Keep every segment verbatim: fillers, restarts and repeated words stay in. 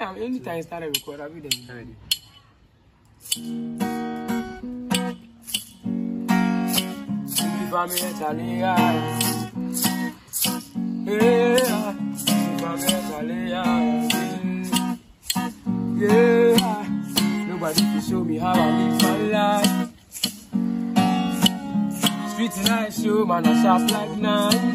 Yeah, anytime I start a record, I'll be there. Ready. If I'm here, Charlie, yeah. If I'm here, Charlie, yeah. Yeah. Nobody can show me how I live my life. Streets and I show, man, I sharp like knife.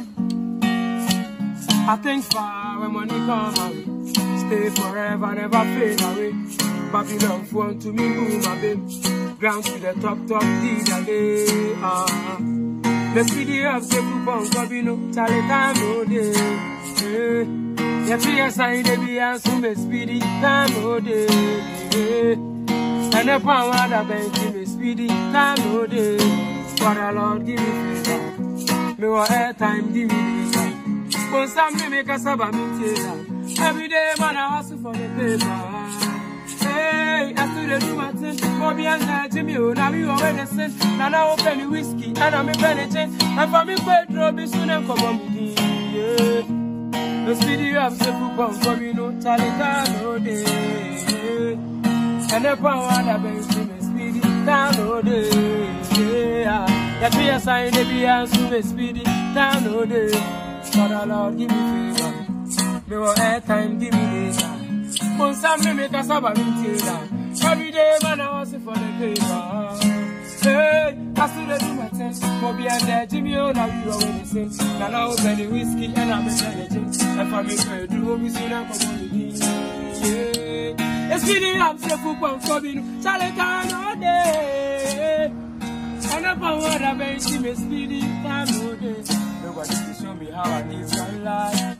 I think far when money come out. Stay forever, never fade away. Babylon phone to me, boom, my babe. Ground to the top, top, these are they. Ah, the city of Sepupon, Gobino, Charlie, time, no day. Yeah, yes, I need to be a super speedy, time, no day. And the power that bank, give me speedy, time, no day. Father, Lord, give me favor. Me want airtime, give me this. But some me make a saba, me tell. Every day, man, I hustle for the paper. Hey, I still do my thing. Bobby and I, Jimmy, now we already sent. Now I open the whiskey, and I'm in penitence. And for me, Pedro, be soon and come on me. Yeah. The city of Sepupon, for no Charlie, no day. And the power that brings me speedy, down no day. Yeah. That be a sign, they be a super speedy, down no day. Father, Lord, give me favor. Me want airtime, give me data. But some me make a saba me tell. Every day, man, I hustle for the paper. Hey, I still do my thing. Bobby and there, Jimmy, oh, now you already sing. Now I open the whiskey and I'm a challenge. And for me, I do we see now come on with me. Yeah, it's feeling up, say football, coming. Challenge all day. And the power that makes me speedy, time no day. Nobody can show me how I live my life.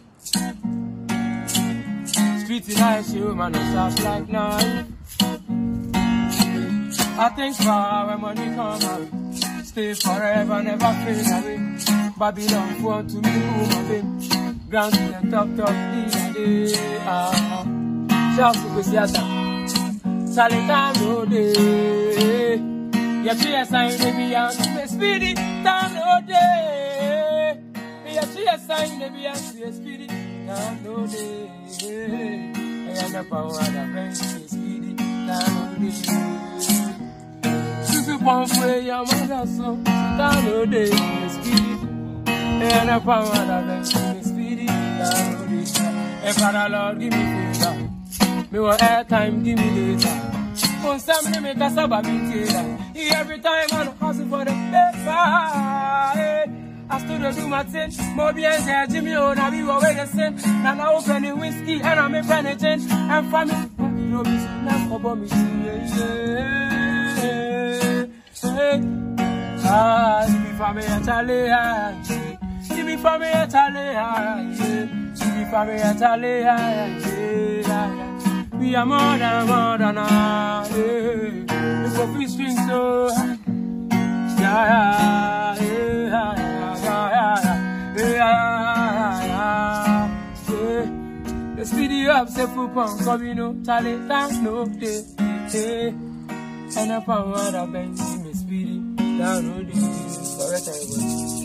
Streets in I show, man, I soft like knife. I think far when money come out. Stay forever, never fade away. Babylon phone to me, oh my babe. Ground to the top, top, day. Ah, shout to the theater. Salita no day. Yes, yes, I may be out to the speedy, down no day. Yes, yes, I may be out to the speedy, down no day. And the power that brings me speedy, down no day. Susu Pomfrey, your mother, so down no day, speedy. And the power that brings me speedy, down no day. And Father, Lord, give me favor. Me want airtime, give me data. For some me make a saba me tell. Every time I hustle for the paper, I still do my thing. Bobby and there, Jimmy, oh, now we already sent. Now I open the whiskey and I'm a penitent. And for me, no business about me. Ah, Jimmy for me a Charlie, Jimmy for me a Charlie, Jimmy for me a Charlie, we are more than more than ah, yeah. The coffee string so yeah, yeah, yeah, yeah, yeah, yeah. The speedy up, say full pump, coming no, Charlie, thanks no day, yeah. And the power that bends me speedy, down no day, for a time.